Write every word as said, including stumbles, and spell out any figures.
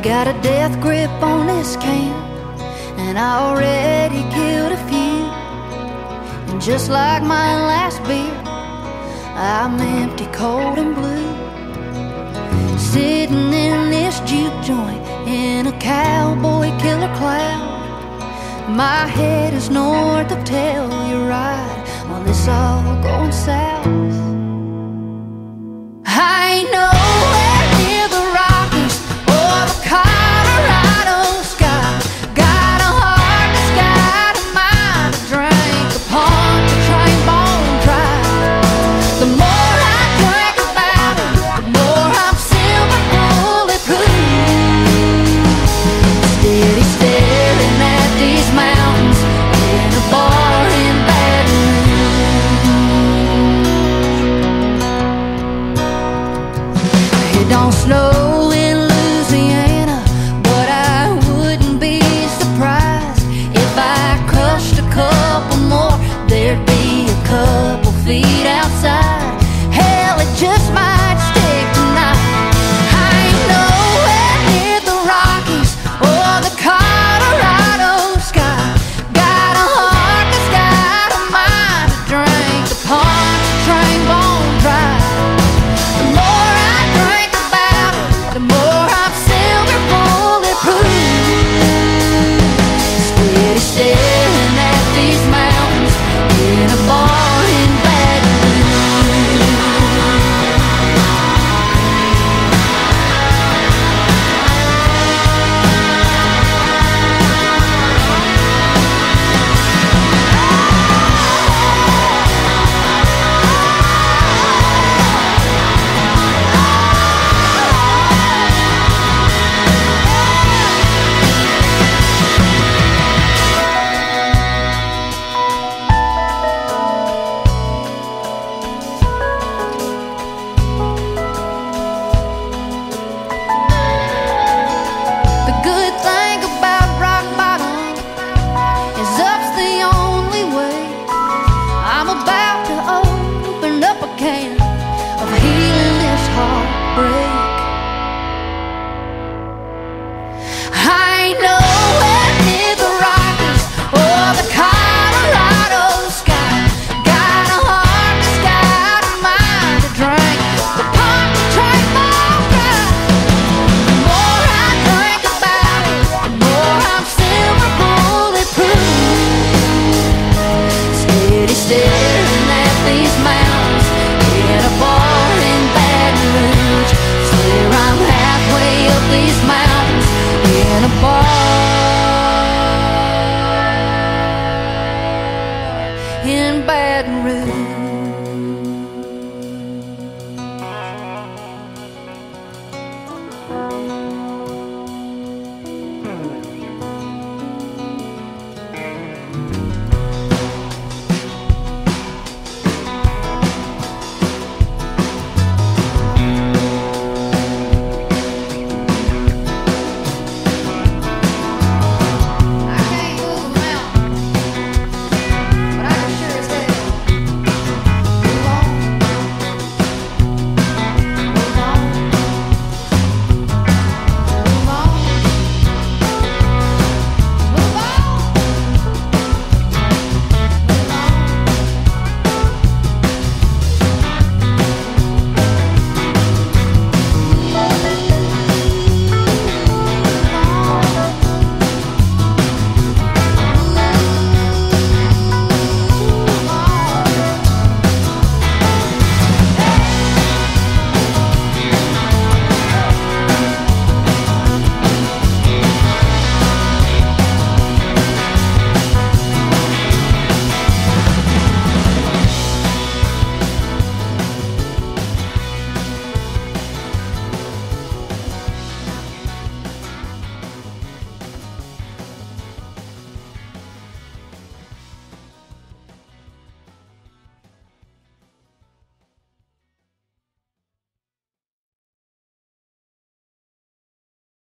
Got a death grip on this can, and I already killed a few. And just like my last beer, I'm empty, cold and blue, sitting in this juke joint in a cowboy killer cloud. My head is north of Telluride while this all going south. I ain't nowhere near the Rockies or the Colorado sky. Got a heart that's got a mind to drink upon the train bone dry. The more I drink about it, the more I'm silver bulletproof. Steady staring at these mountains in a bar in Baton Rouge. It don't snow in Louisiana, but I wouldn't be surprised if I crushed a couple more. There'd be a couple feet outside. Hell, it just might stick tonight. I ain't nowhere near the Rockies or the Colorado sky. Got a heart that's got a mind to drink the punch train bone dry. The more I drink about it, the more I'm silver bulletproof. Steady staring at these mountains in a bar in Baton Rouge. The good thing about rock bottom is up's the only way. I'm about to open up a can of healing this heartbreak. I ain't nowhere near the Rockies or the Colorado sky. Got a heart that's got a mind to drink the pump train bone dry. The more I drink about it, the more I'm silver bulletproof. Steady staring at these mountains in a bar in Baton Rouge. Swear I'm halfway up these mountains in a bar in Baton Rouge.